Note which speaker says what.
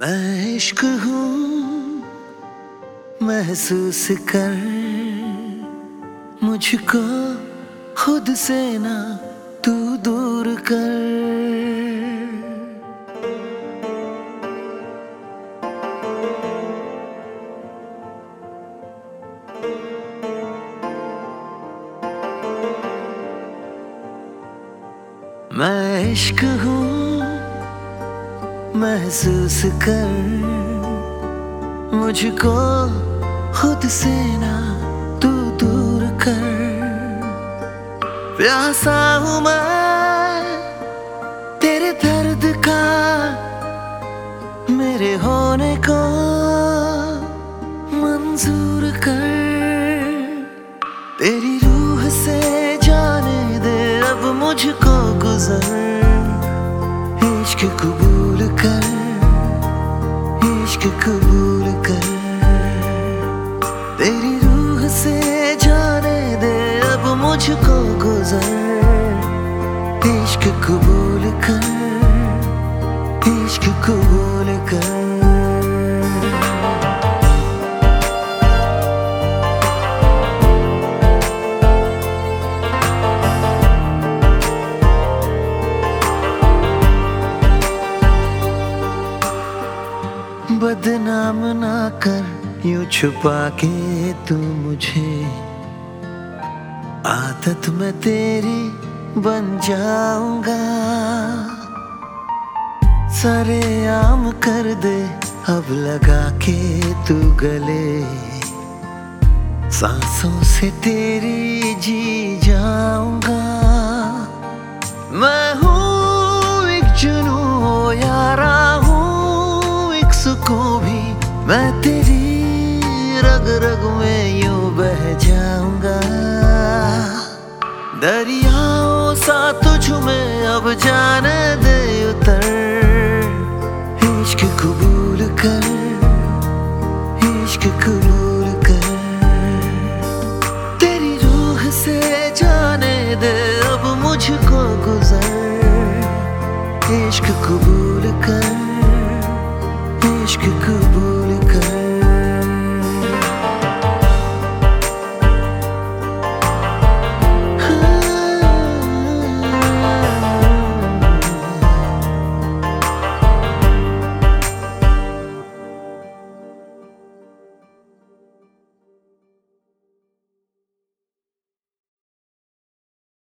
Speaker 1: मैं इश्क हूँ महसूस कर मुझको खुद से ना तू दूर कर। मैं इश्क हूँ महसूस कर मुझको खुद से ना तू दूर कर। प्यासा हूँ मैं तेरे दर्द का मेरे होने को मंजूर कर। तेरी रूह से जाने दे अब मुझको गुजर। इश्क कबूल कर, इश्क कबूल कर। तेरी रूह से जाने दे अब मुझको गुजर। इश्क कबूल कर, इश्क कबूल कर। बदनाम ना कर यूं छुपा के तू मुझे। आदत मैं तेरी बन जाऊंगा। सरेआम कर दे अब लगा के तू गले। सांसों से तेरी जी जाऊंगा। मैं हूँ एक जुनून हो यारा हूँ सुकून भी। मैं तेरी रग रग में यूं बह जाऊंगा। दरियाओं सा तुझ में अब जाने दे